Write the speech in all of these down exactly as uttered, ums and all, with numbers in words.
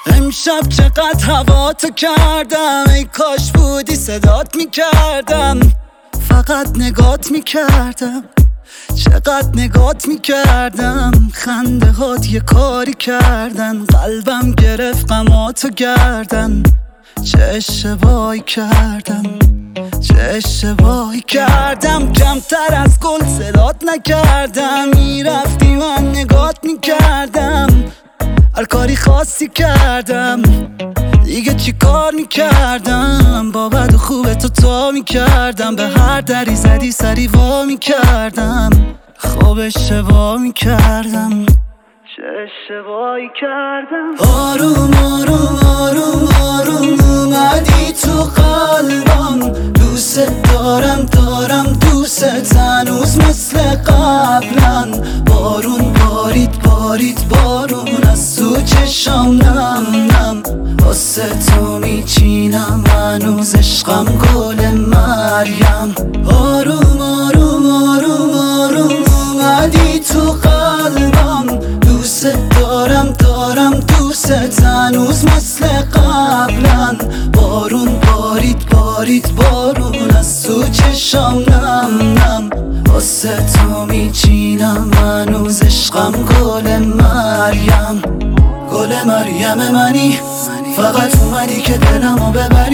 امشب چقدر هوا تو کردم، ای کاش بودی صدات میکردم. فقط نگات میکردم، چقدر نگات میکردم. خنده هات یه کاری کردن، قلبم گرفت غماتو گردن. چه اشتباهی کردم، چه اشتباهی کردم. کمتر از گل صدات نکردم، میرفتی من نگات میکردم. هر کاری خاصی کردم، دیگه چی کار میکردم. با بد و خوب تو تا میکردم، به هر دری زدی سری وا میکردم. خوب اشتباه میکردم، چه اشتباهی کردم. آروم آروم آروم آروم اومدی تو قلبم. دوست دارم دارم دوست هنوز مثل قبلا. بارون بارید بارید بارون از تو چشام نم نم. واسه تو میچینم هنوز عشقم گل مریم. آروم آروم آروم آروم اومدی تو قلبم. دوست دارم دارم دوست هنوز مثل قبلا. بارون بارید بارید بارون از تو چشام نم نم. واسه تو میچینم هنوز عشقم گل مریم. گل مریم منی، فقط اومدی که دلمو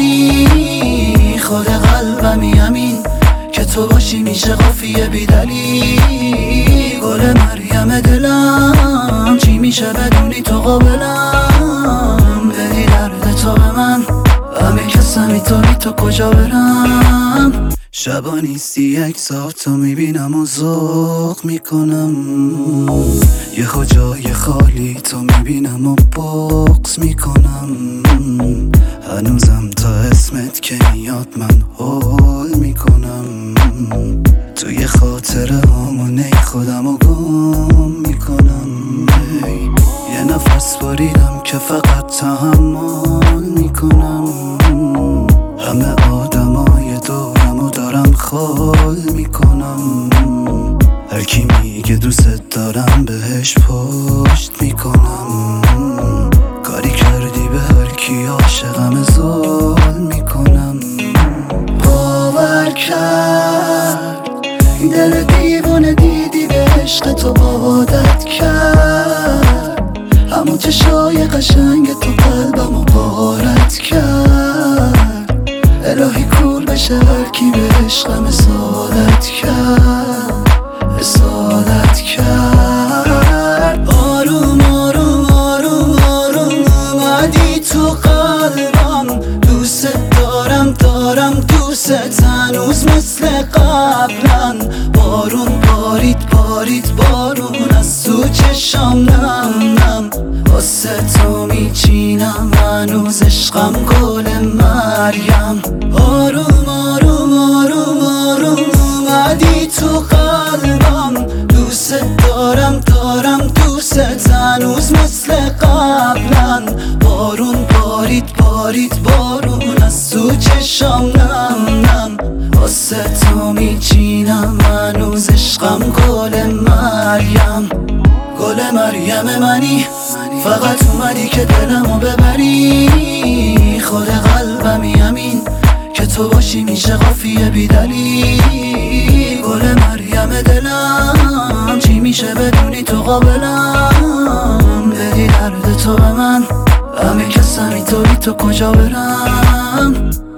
ببری. خود قلبمی همین که تو باشی میشه قافیه بیدلی. گل مریم دلم چی میشه بدونی تو قابلم. بدی درد تو به من، همه کسمی تو بی تو کجا برم. شبا نیستی یک ساعت تو میبینم و ذوق میکنم. یه جای خالی تو میبینم و بغض میکنم. هنوزم تا اسمت که میاد من هول میکنم. توی خاطره همونه خودم و گم میکنم. یه نفس باریدم که فقط تحمل میکنم. همه آدمای دورم و دارم خال میکنم. هر کی میگه دوست دارم بهش پشت میکنم. کاری کردی به هر کی عاشقم زال میکنم. باور کرد دل دیوونه دیدی به عشق تو عادت کرد. همون چشای قشنگ تو قلبمو غارت کرد. الهی کول بشه هر کی به عشقم اصالت کرد، اصالت کرد. آروم آروم آروم آروم اومدی تو قلبم. دوست دارم دارم دوست هنوز مثل قبلا. بارون بارید بارید بارون از تو چشام نم نم. واسه تو میچینم هنوز عشقم گل مریم. آروم آروم آروم آروم اومدی تو قلبم. دوست دارم دارم دوست هنوز مثل قبلا. بارون بارید بارید بارون از تو چشام نم نم. واسه تو میچینم هنوز عشقم گل مریم. گل مریم منی، فقط اومدی که دلمو ببری. خود قلبمی همین که تو باشی میشه قافیه بیدلی. گل مریم دلم چی میشه بدونی تو قابلم. بدی درد تو به من، همه کسمی تو بی تو کجا برم.